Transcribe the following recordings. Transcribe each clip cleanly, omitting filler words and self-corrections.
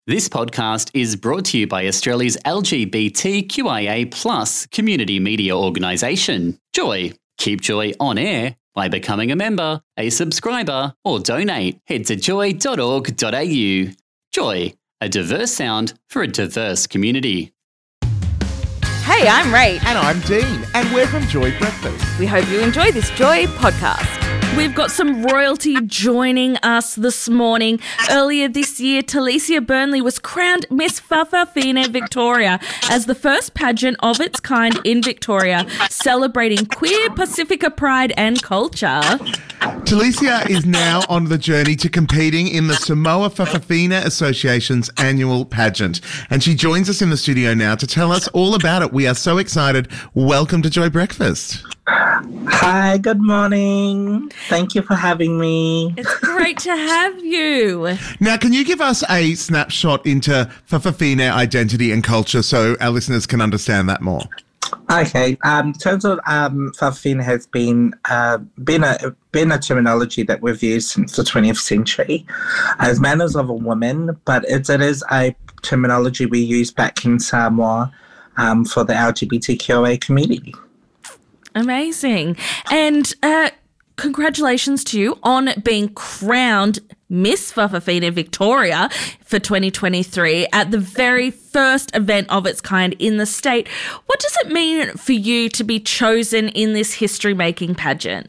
This podcast is brought to you by Australia's LGBTQIA+ community media organisation, Joy. Keep Joy on air by becoming a member, a subscriber, or donate. Head to joy.org.au. Joy, a diverse sound for a diverse community. Hey, I'm Rach. And I'm Dean, and we're from Joy Breakfast. We hope you enjoy this Joy podcast. We've got some royalty joining us this morning. Earlier this year, Talicia Burnley was crowned Miss Fa'afafine Victoria as the first pageant of its kind in Victoria, celebrating queer Pacifica pride and culture. Talicia is now on the journey to competing in the Samoa Fa'afafine Association's annual pageant, and she joins us in the studio now to tell us all about it. We are so excited. Welcome to Joy Breakfast. Hi, good morning. Thank you for having me. It's great to have you. Now, can you give us a snapshot into Fa'afafine identity and culture so our listeners can understand that more? Okay. In terms of Fa'afafine has been a terminology that we've used since the 20th century as manners of a woman, but it is a terminology we use back in Samoa for the LGBTQIA community. Amazing. And congratulations to you on being crowned Miss Fa'afafine Victoria for 2023 at the very first event of its kind in the state. What does it mean for you to be chosen in this history-making pageant?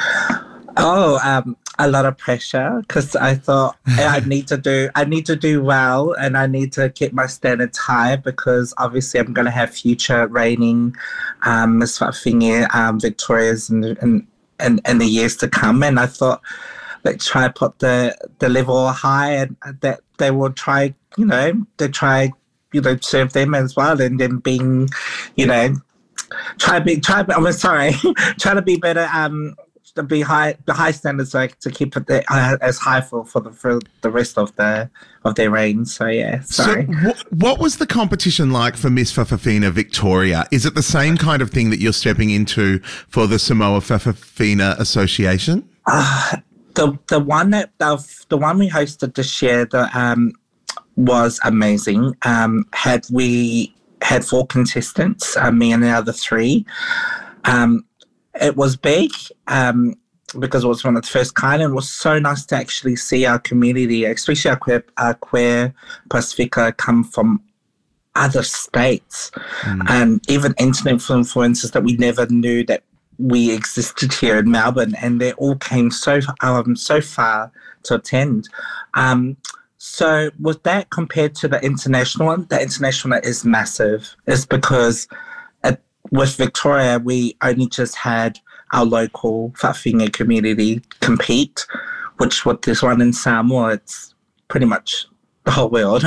A lot of pressure because I thought I need to do well and I need to keep my standards high because obviously I'm going to have future reigning Miss Fa'afafine Victorias in the years to come, and I thought let's try to put the level high and that they will try serve them as well, and then being try to be better. To be high, the high standards, like to keep it as high for the rest of their reign. So yeah, sorry. So what was the competition like for Miss Fa'afafine Victoria? Is it the same kind of thing that you're stepping into for the Samoa Fa'afafine Association? The one we hosted this year was amazing. We had 4 contestants, me and the other 3. It was big because it was one of the first kind, and it was so nice to actually see our community, especially our queer Pacifica, come from other states, and even internet influencers that we never knew that we existed here in Melbourne, and they all came so far to attend. So with that compared to the international one is massive. It's because with Victoria, we only just had our local Fa'afafine community compete, which with this one in Samoa, it's pretty much the whole world.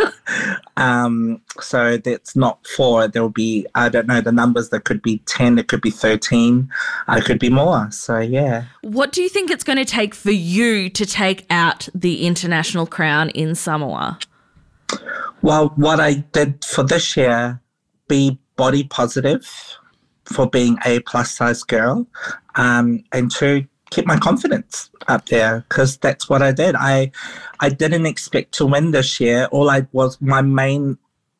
So that's not 4. There will be, I don't know the numbers, there could be 10, there could be 13, it could be more. So, yeah. What do you think it's going to take for you to take out the international crown in Samoa? Well, what I did for this year, be body positive for being a plus size girl, and to keep my confidence up there, because that's what I did. I didn't expect to win this year. My main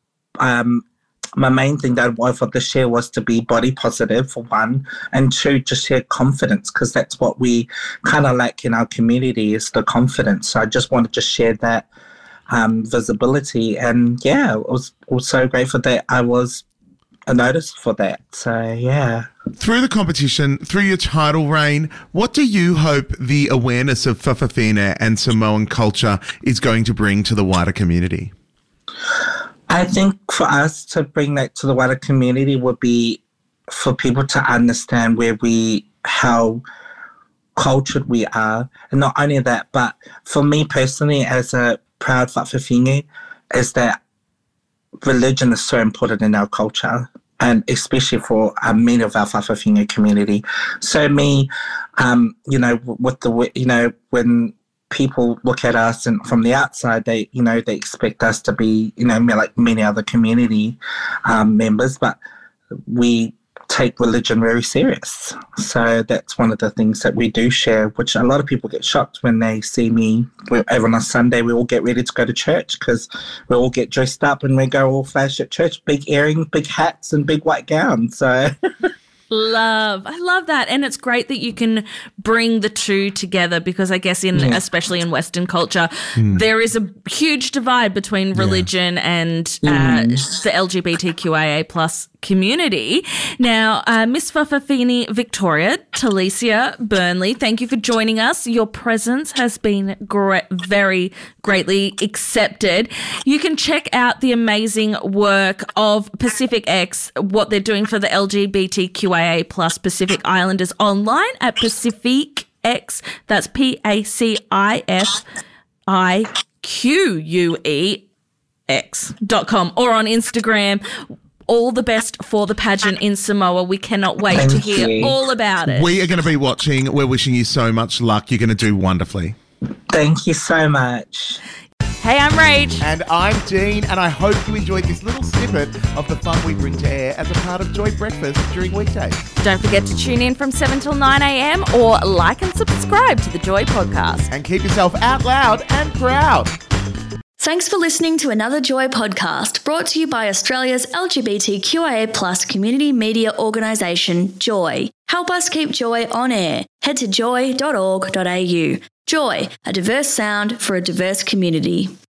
thing that I wanted for this year was to be body positive for 1, and 2, just share confidence, because that's what we kind of lack in our community is the confidence. So I just wanted to share that visibility, and yeah, I was so grateful that I was a notice for that. So yeah. Through the competition, through your title reign, what do you hope the awareness of Fa'afafine and Samoan culture is going to bring to the wider community? I think for us to bring that to the wider community would be for people to understand how cultured we are, and not only that, but for me personally, as a proud Fa'afafine, is that religion is so important in our culture, and especially for many of our Fa'afafine community. So me, when people look at us and from the outside, they expect us to be, like many other community members, but we take religion very serious. So that's one of the things that we do share, which a lot of people get shocked when they see me. Over on a Sunday, we all get ready to go to church because we all get dressed up and we go all flash at church, big earrings, big hats and big white gowns. So... I love that. And it's great that you can bring the two together because I guess especially in Western culture, there is a huge divide between religion and the LGBTQIA plus community. Now, Miss Fa'afafine Victoria, Talicia Burnley, thank you for joining us. Your presence has been very greatly accepted. You can check out the amazing work of Pacific X, what they're doing for the LGBTQIA plus Pacific Islanders online at Pacific X. That's PACIFIQUEX.com or on Instagram. All the best for the pageant in Samoa. We cannot wait to hear all about it. We are going to be watching. We're wishing you so much luck. You're going to do wonderfully. Thank you so much. Hey, I'm Rach. And I'm Dean, and I hope you enjoyed this little snippet of the fun we bring to air as a part of Joy Breakfast during weekdays. Don't forget to tune in from 7 till 9 a.m. or like and subscribe to the Joy Podcast. And keep yourself out loud and proud. Thanks for listening to another Joy podcast brought to you by Australia's LGBTQIA+ community media organisation, Joy. Help us keep Joy on air. Head to joy.org.au. Joy, a diverse sound for a diverse community.